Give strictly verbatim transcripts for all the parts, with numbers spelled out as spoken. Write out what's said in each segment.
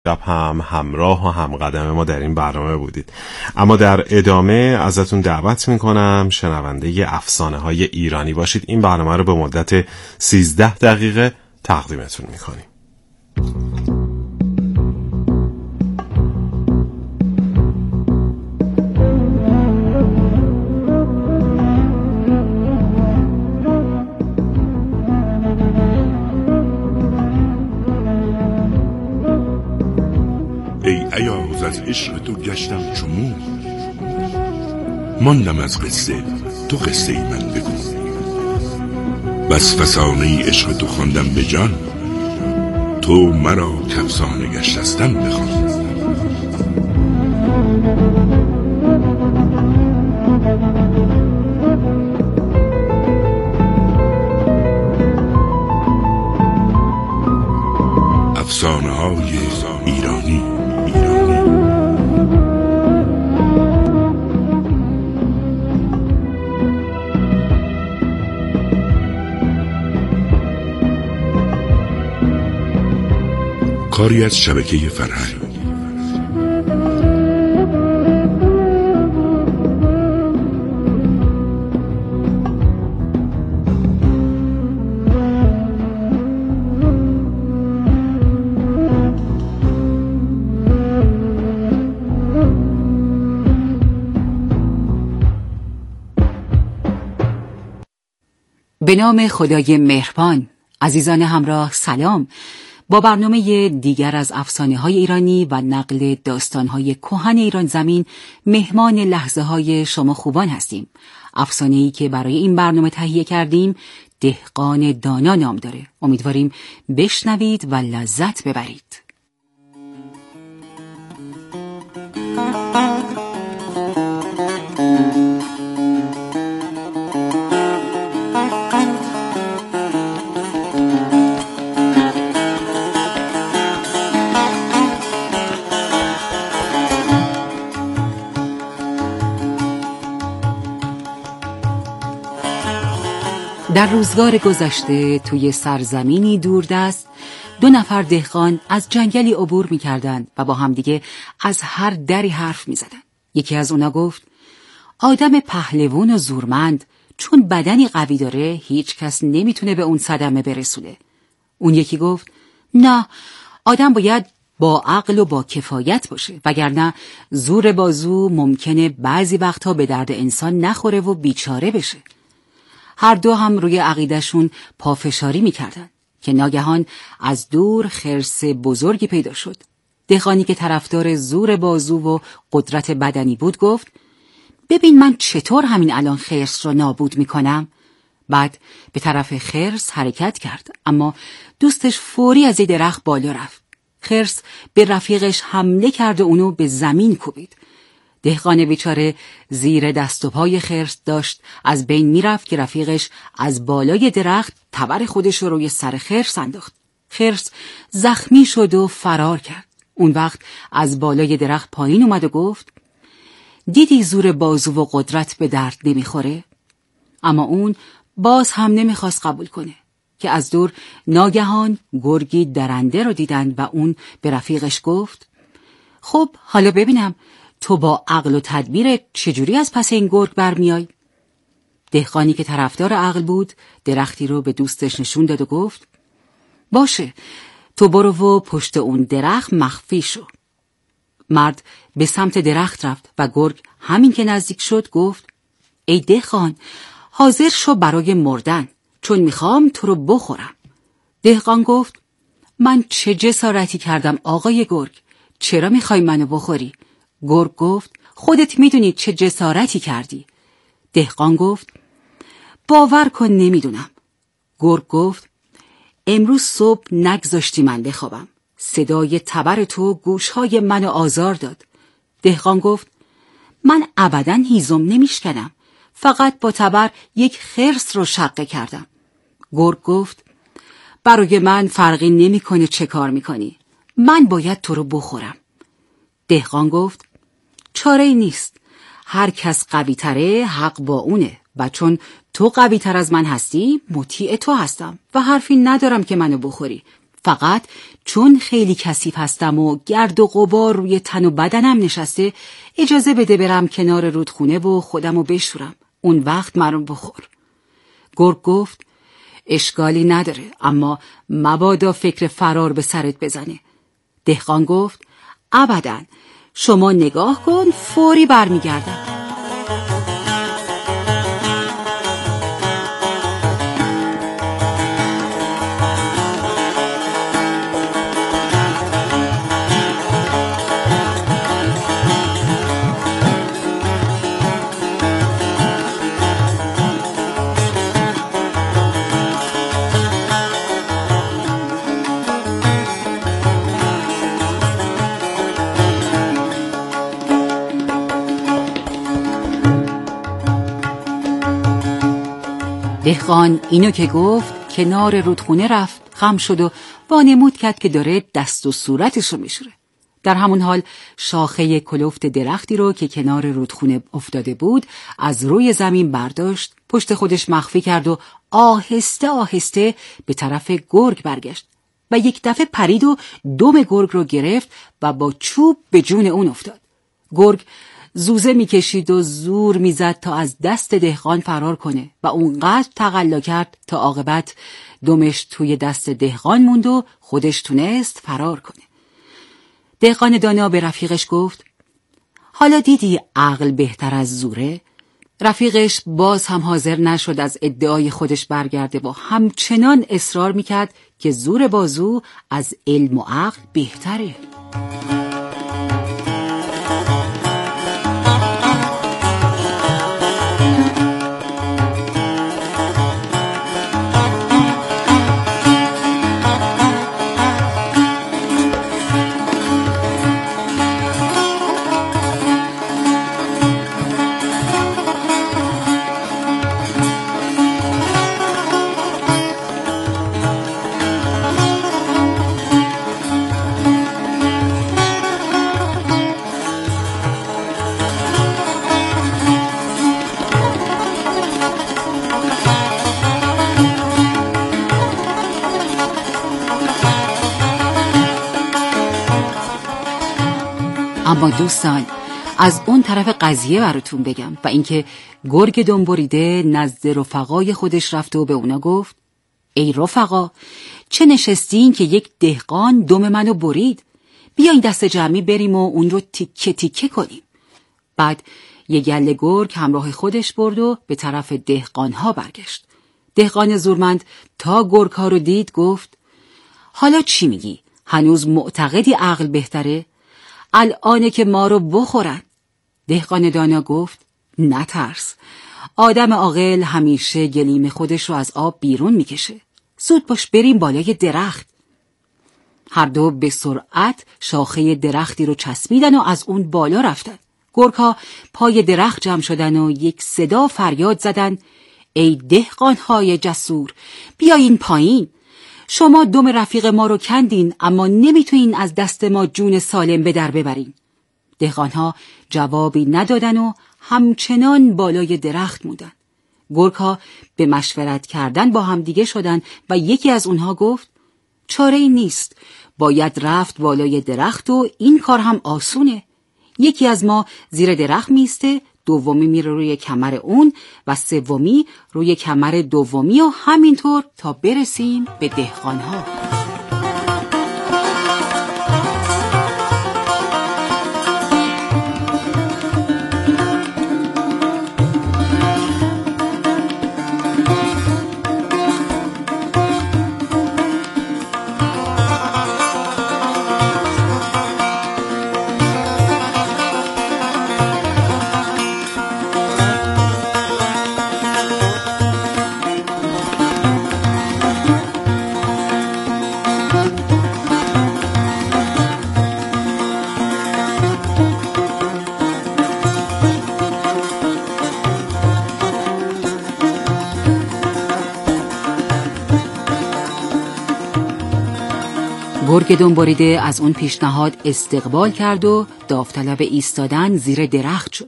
شب هم همراه و همقدم ما در این برنامه بودید. اما در ادامه ازتون دعوت میکنم شنونده افسانه های ایرانی باشید. این برنامه رو به مدت سیزده دقیقه تقدیمتون میکنیم. ایاز از عشق تو گشتم چو مور، ماندم از قصه تو قصه ای من بگو. بس فسانه عشق تو خواندم به جان، تو مرا کافسانه گشتستم بخوان. افسانه های ایرانی. کاری از شبکه فرهنگ. به نام خدای مهربان. عزیزان همراه سلام. با برنامه دیگر از افسانه‌های ایرانی و نقل داستان‌های کهن ایران زمین مهمان لحظه‌های شما خوبان هستیم. افسانه‌ای که برای این برنامه تهیه کردیم دهقان دانا نام داره. امیدواریم بشنوید و لذت ببرید. در روزگار گذشته توی سرزمینی دوردست دو نفر دهقان از جنگلی عبور می‌کردند و با همدیگه از هر دری حرف می‌زدند. یکی از اونا گفت: آدم پهلوان و زورمند چون بدنی قوی داره هیچ کس نمیتونه به اون صدمه برسونه. اون یکی گفت: نه، آدم باید با عقل و با کفایت باشه، وگرنه زور بازو ممکنه بعضی وقتها به درد انسان نخوره و بیچاره بشه. هر دو هم روی عقیدهشون پافشاری میکردن که ناگهان از دور خرس بزرگی پیدا شد. دهقانی که طرفدار زور بازو و قدرت بدنی بود گفت: ببین من چطور همین الان خرس رو نابود میکنم. بعد به طرف خرس حرکت کرد، اما دوستش فوری از درخت بالا رفت. خرس به رفیقش حمله کرد و اونو به زمین کوبید. دهقان بیچاره زیر دست و پای خرس داشت از بین میرفت که رفیقش از بالای درخت تبر خودش رو روی سر خرس انداخت. خرس زخمی شد و فرار کرد. اون وقت از بالای درخت پایین اومد و گفت: دیدی زور بازو و قدرت به درد نمیخوره؟ اما اون باز هم نمیخواست قبول کنه که از دور ناگهان گرگی درنده رو دیدن و اون به رفیقش گفت: خب حالا ببینم تو با عقل و تدبیر چجوری از پس این گرگ برمیای؟ دهقانی که طرفدار عقل بود درختی رو به دوستش نشون داد و گفت: باشه، تو برو و پشت اون درخت مخفی شو. مرد به سمت درخت رفت و گرگ همین که نزدیک شد گفت: ای دهقان، حاضر شو برای مردن، چون میخوام تو رو بخورم. دهقان گفت: من چه جسارتی کردم آقای گرگ؟ چرا میخوای منو بخوری؟ گرگ گفت: خودت میدونی چه جسارتی کردی. دهقان گفت: باور کن نمیدونم. گرگ گفت: امروز صبح نگذاشتی من بخوابم. صدای تبر تو گوشهای منو آزار داد. دهقان گفت: من ابداً هیزم نمیشکنم، فقط با تبر یک خرس رو شقه کردم. گرگ گفت: برای من فرقی نمیکنه چه کار میکنی، من باید تو رو بخورم. دهقان گفت: چاره‌ای نیست، هر کس قوی تره حق با اونه و چون تو قوی تر از من هستی مطیع تو هستم و حرفی ندارم که منو بخوری، فقط چون خیلی کثیف هستم و گرد و غبار روی تن و بدنم نشسته، اجازه بده برم کنار رودخونه و خودمو بشورم. اون وقت منو بخور. گرگ گفت اشکالی نداره، اما مبادا فکر فرار به سرت بزنه. دهقان گفت ابداً، شما نگاه کن، فوری برمیگردم. دهقان اینو که گفت کنار رودخونه رفت، خم شد و وانمود کرد که داره دست و صورتشو میشوره. در همون حال شاخه کلفت درختی رو که کنار رودخونه افتاده بود از روی زمین برداشت، پشت خودش مخفی کرد و آهسته آهسته به طرف گرگ برگشت و یک دفعه پرید و دم گرگ رو گرفت و با چوب به جون اون افتاد. گرگ زوزه میکشید و زور میزد تا از دست دهقان فرار کنه و اونقدر تقلا کرد تا عاقبت دمش توی دست دهقان موند و خودش تونست فرار کنه. دهقان دانا به رفیقش گفت حالا دیدی عقل بهتر از زوره؟ رفیقش باز هم حاضر نشد از ادعای خودش برگرده و همچنان اصرار میکرد که زور بازو از علم و عقل بهتره. اما دوستان، از اون طرف قضیه براتون بگم و اینکه گرگ دنبریده نزد رفقای خودش رفت و به اونا گفت ای رفقا، چه نشستین که یک دهقان دم منو برید؟ بیاین دست جمعی بریم و اون رو تیکه تیکه کنیم. بعد یه گله گرگ همراه خودش برد و به طرف دهقانها برگشت. دهقان زورمند تا گرگ‌ها رو دید گفت حالا چی میگی؟ هنوز معتقدی عقل بهتره؟ الانه که ما رو بخورن. دهقان دانا گفت نترس، آدم عاقل همیشه گلیم خودش رو از آب بیرون میکشه. زود باش بریم بالای درخت. هر دو به سرعت شاخه درختی رو چسبیدن و از اون بالا رفتن. گرگ‌ها پای درخت جمع شدن و یک صدا فریاد زدن ای دهقان‌های جسور، بیاین پایین. شما دم رفیق ما رو کندین، اما نمیتونین از دست ما جون سالم به در ببرین. دهقان‌ها جوابی ندادن و همچنان بالای درخت موندن. گرگ‌ها به مشورت کردن با هم دیگه شدن و یکی از اونها گفت چاره‌ای نیست، باید رفت بالای درخت و این کار هم آسونه. یکی از ما زیر درخت میسته، دومی میره روی کمر اون و سومی روی کمر دومی و همینطور تا برسیم به دهقان‌ها. گرگ دنبریده از اون پیشنهاد استقبال کرد و داوطلب ایستادن زیر درخت شد.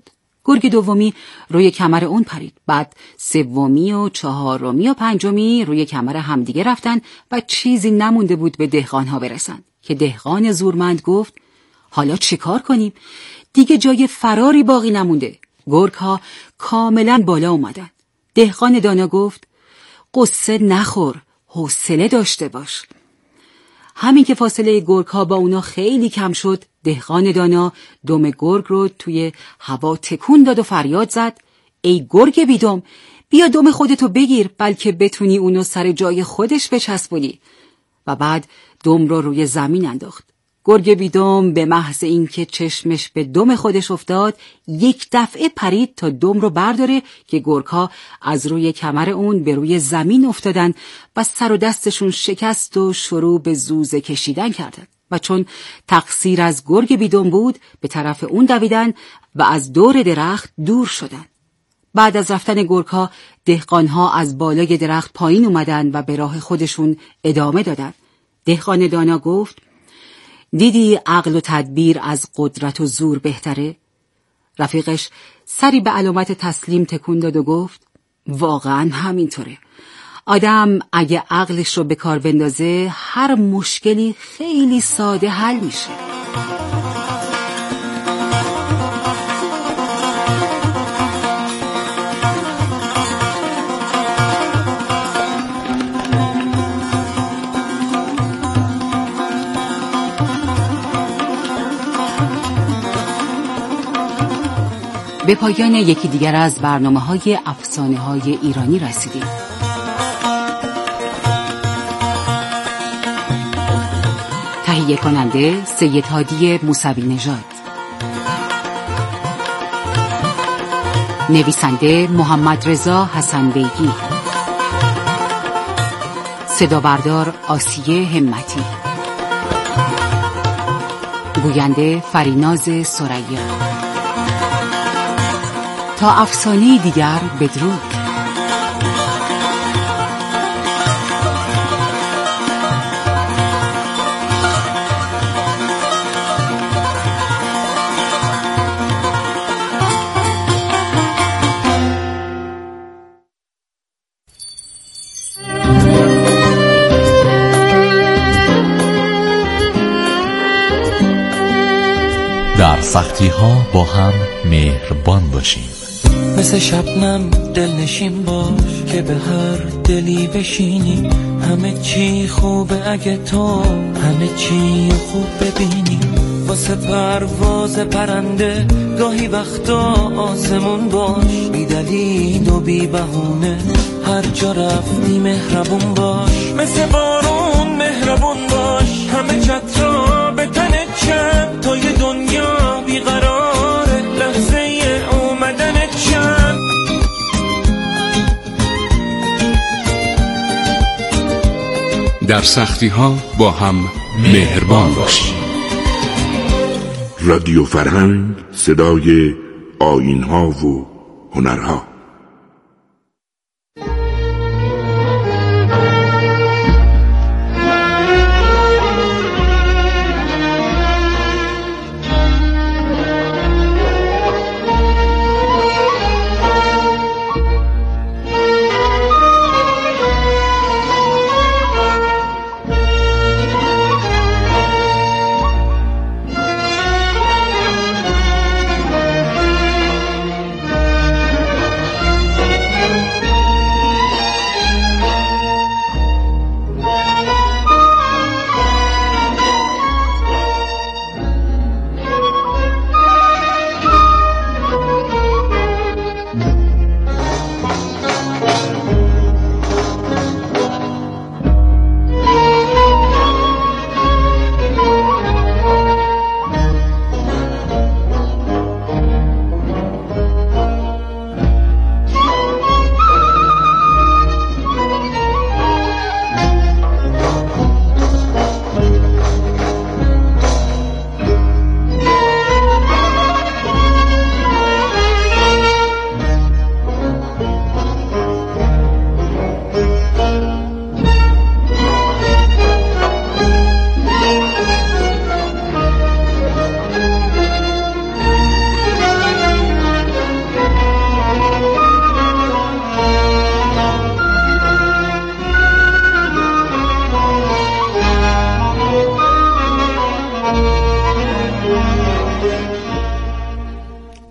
گرگ دومی روی کمر اون پرید. بعد سومی و چهارمی و پنجمی روی کمر همدیگه رفتن و چیزی نمونده بود به دهقانها برسن که دهقان زورمند گفت حالا چیکار کنیم؟ دیگه جای فراری باقی نمونده. گرگ‌ها کاملا بالا اومدن. دهقان دانا گفت قصه نخور، حوصله داشته باش. همین که فاصله گرگ‌ها با اونا خیلی کم شد، دهقان دانا دم گرگ رو توی هوا تکون داد و فریاد زد ای گرگ بیدم، بیا دم خودتو بگیر بلکه بتونی اونو سر جای خودش بچسبونی. و بعد دم رو روی زمین انداخت. گرگ بیدم به محض اینکه چشمش به دم خودش افتاد یک دفعه پرید تا دم رو برداره که گرگ‌ها از روی کمر اون به روی زمین افتادن و سر و دستشون شکست و شروع به زوزه کشیدن کردن و چون تقصیر از گرگ بیدم بود به طرف اون دویدن و از دور درخت دور شدن. بعد از رفتن گرگ‌ها دهقان‌ها از بالای درخت پایین اومدن و به راه خودشون ادامه دادن. دهقان دانا گفت دیدی عقل و تدبیر از قدرت و زور بهتره؟ رفیقش سری به علامت تسلیم تکون داد و گفت واقعا همینطوره. آدم اگه عقلش رو به کار بندازه هر مشکلی خیلی ساده حل میشه. به پایان یکی دیگر از برنامه‌های افسانه‌های ایرانی رسیدیم. تهیه کننده سید هادی موسوی نژاد، نویسنده محمد رضا حسن بیگی، صدا بردار آسیه همتی، گوینده فریناز ثریا. تا افسانه دیگر بدرود. در سختی ها با هم مهربان باشیم. مثل شبنم دلنشین باش که به هر دلی بشینی. همه چی خوبه اگه تو همه چی خوب ببینی. واسه پرواز پرنده گاهی وقتا آسمون باش. بی دلیل و بی بهونه هر جا رفتی مهربون باش. مثل بارون مهربون باش. همه چترا به تنت چند تا یه دنیا بیقراره. لحظه اومدنت چند. در سختی ها با هم مهربان باشیم. رادیو فرهنگ، صدای آیین ها و هنرها.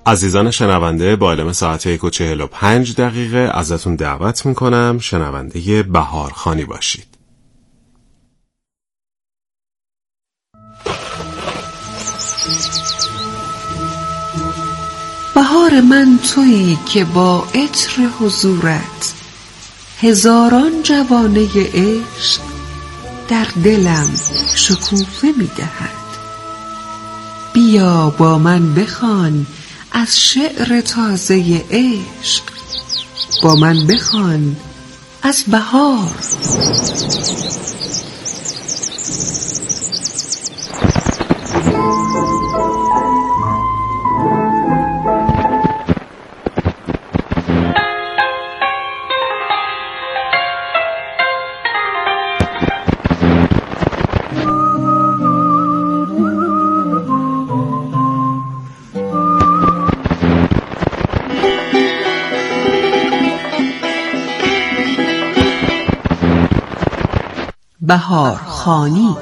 عزیزان شنونده، با علم ساعت یک و چهل و پنج دقیقه ازتون دعوت میکنم شنونده بهارخوانی باشید. بهار من تویی که با عطر حضورت هزاران جوانه عشق در دلم شکوفه می‌دهد. بیا با من بخوان از شعر تازه عشق، با من بخوان از بهار. بهارخوانی.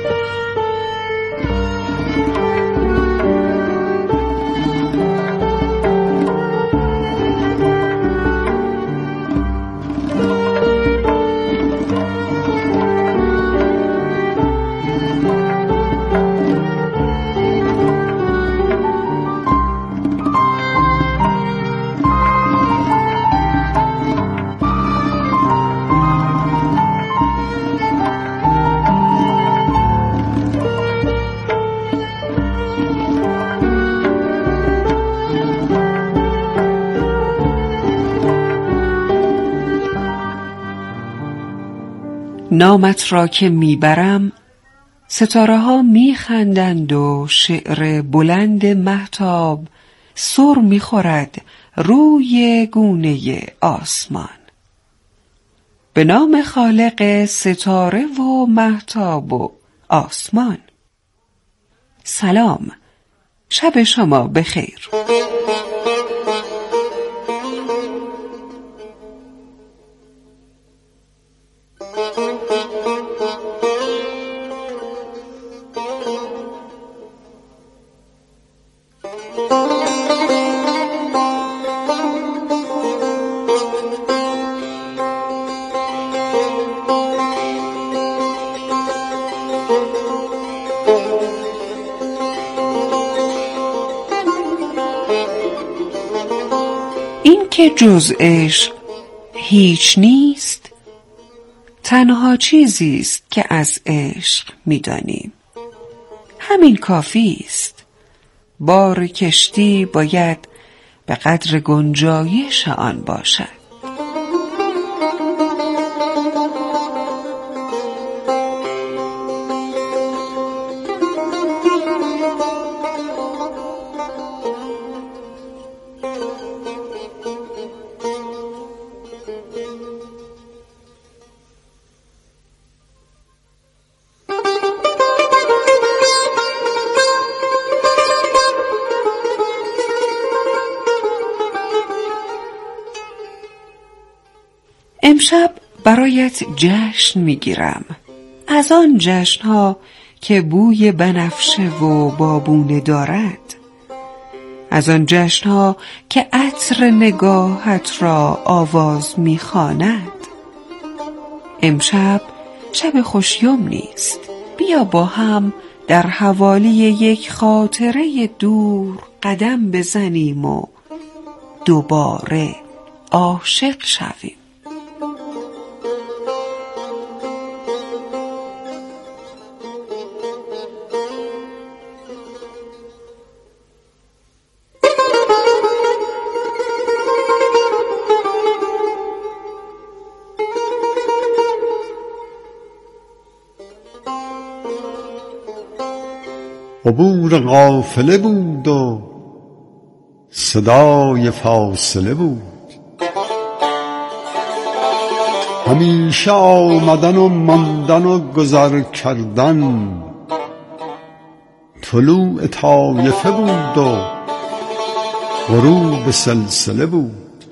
نامت را که میبرم ستاره ها میخندند و شعر بلند مهتاب سر میخورد روی گونه آسمان. به نام خالق ستاره و مهتاب و آسمان. سلام، شب شما بخیر. این که جز عشق هیچ نیست، تنها چیزی است که از عشق می‌دانیم. همین کافی است. بار کشتی باید به قدر گنجایش آن باشد. امشب برایت جشن میگیرم، از آن جشنها که بوی بنفشه و بابونه دارد، از آن جشنها که عطر نگاهت را آواز میخواند. امشب شب خوشیوم نیست، بیا با هم در حوالی یک خاطره دور قدم بزنیم و دوباره عاشق شویم. عبور قافله بود و صدای فاصله بود، همیشه آمدن و ماندن و گذر کردن. طلوع طایفه بود و غروب سلسله بود.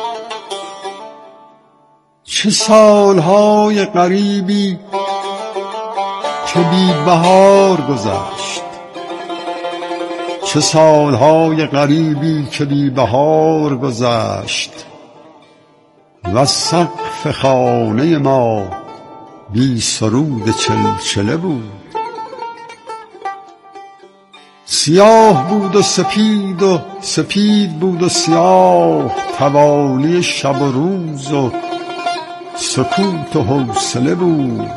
چه سالهای غریبی که بی بهار گذشت، چه سالهای غریبی که بی بهار گذشت و سقف خانه ما بی سرود چلچله بود. سیاه بود و سپید و سپید بود و سیاه، توالی شب و روز و سکوت و حوصله بود.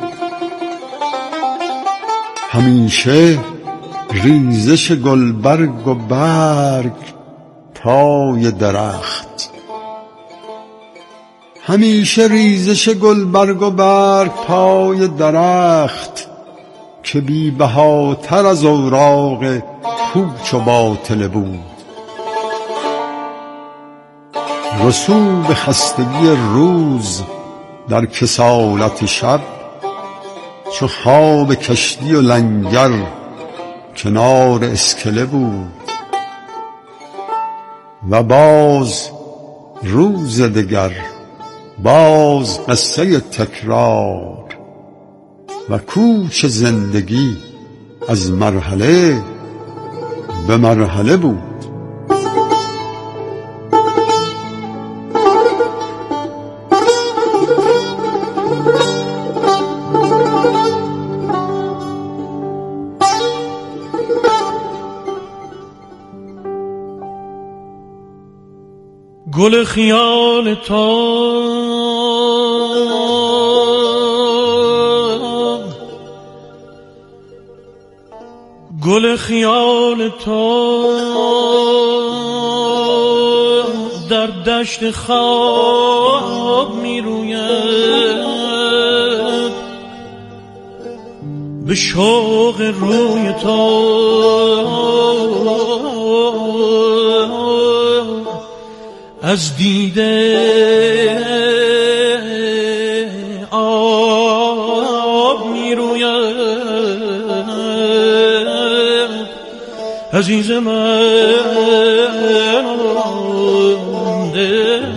همیشه ریزش گلبرگ و برگ پای درخت، همیشه ریزش گلبرگ و برگ پای درخت که بی بهاتر از اوراق پوچ و باطله بود. رسوب خستگی روز در کسالت شب، چو خواب کشتی و لنگر کنار اسکله بود. و باز روز دگر، باز قصه تکرار و کوچ زندگی از مرحله به مرحله بود. گل خیال تو گل خیال تو در دشت خواب می روید، به شوق روی تو از دیده آب می روید. عزیز من دل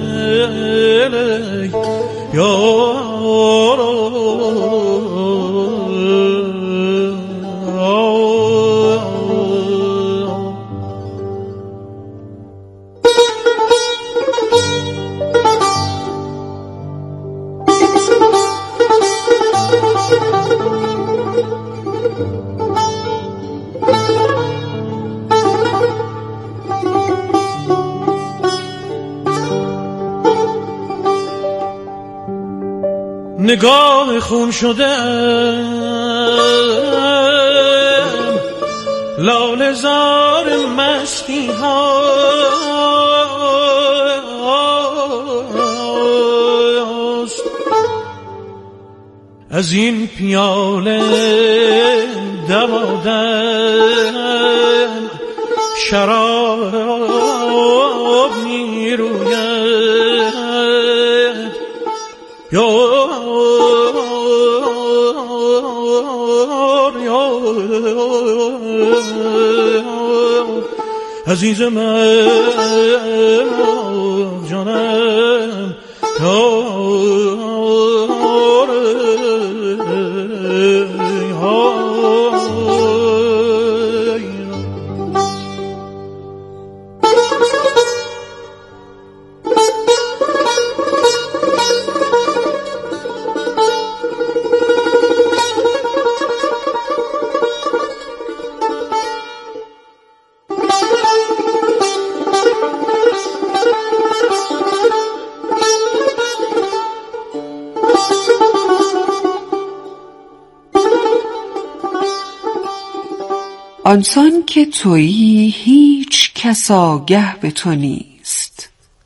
یارو نگاه خون شده لاله زار مستی هاست، از این پیاله دمادم شراب می روید. یار عزیز من جانم آنسان که تویی هیچ کس آگه به تو نیست،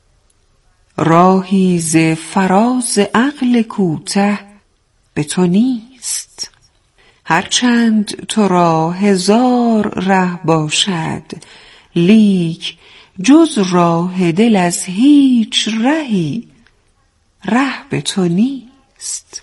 راهی ز فراز عقل کوته به تو نیست. هرچند تو را هزار ره باشد، لیک جز راه دل از هیچ رهی ره به تو نیست.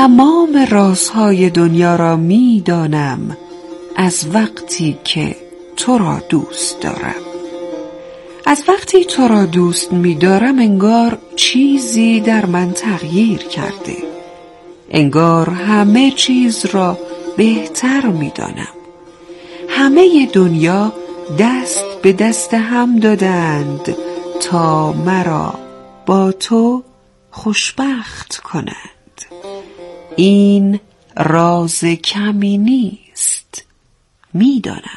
تمام رازهای دنیا را می دانم از وقتی که تو را دوست دارم. از وقتی تو را دوست می دارم انگار چیزی در من تغییر کرده. انگار همه چیز را بهتر می دانم. همه دنیا دست به دست هم دادند تا مرا با تو خوشبخت کنند. این راز کمی نیست، می دانم.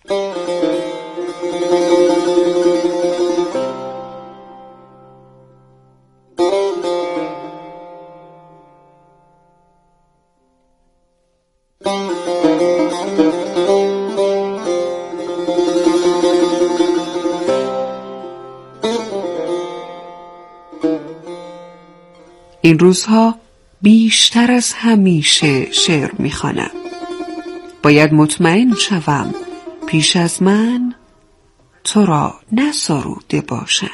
این روزها بیشتر از همیشه شعر می‌خوانم. باید مطمئن شوم پیش از من تو را نسروده باشند.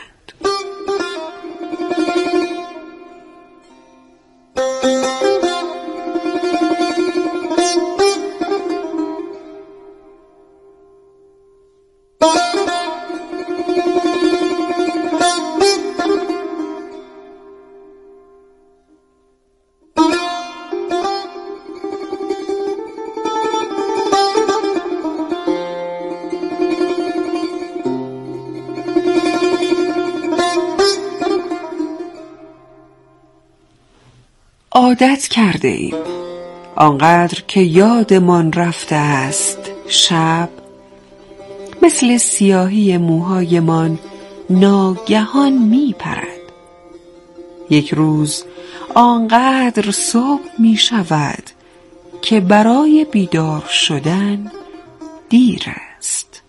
عادت کرده ایم آنقدر که یادمان رفته است شب مثل سیاهی موهایمان ناگهان می پرد. یک روز آنقدر صبح می شود که برای بیدار شدن دیر است.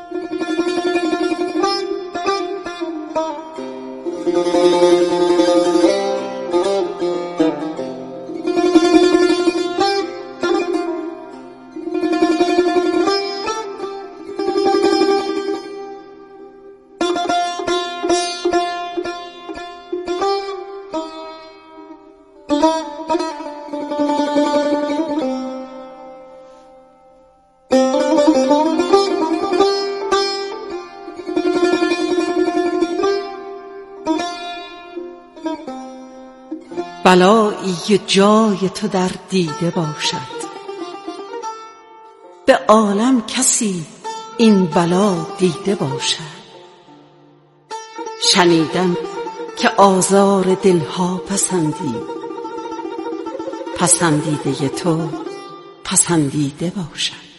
بلایی جای تو در دیده باشد، به عالم کسی این بلا دیده باشد. شنیدم که آزار دلها پسندی، پسندیده تو پسندیده باشد.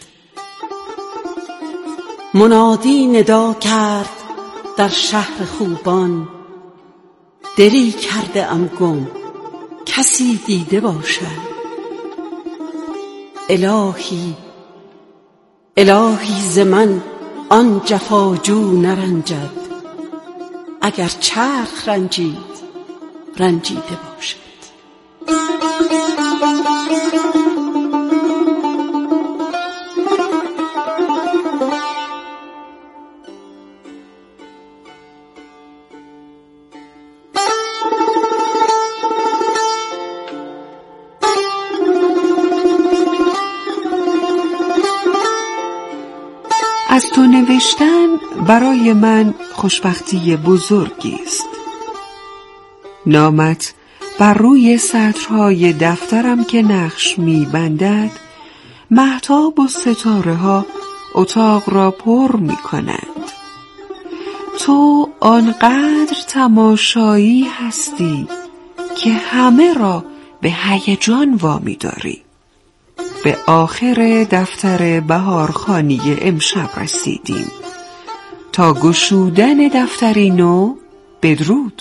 منادی ندا کرد در شهر خوبان، دلی کرده ام گم کسی دیده باشد. الهی الهی ز من آن جفاجو نرنجد، اگر چرخ رنجید رنجیده باشد. از تو نوشتن برای من خوشبختی بزرگی است. نامت بر روی سطرهای دفترم که نقش می بندد، مهتاب و ستاره ها اتاق را پر می کنند. تو آنقدر تماشایی هستی که همه را به هیجان وامی داری. به آخر دفتر بهارخوانی امشب رسیدیم. تا گشودن دفتری نو بدرود.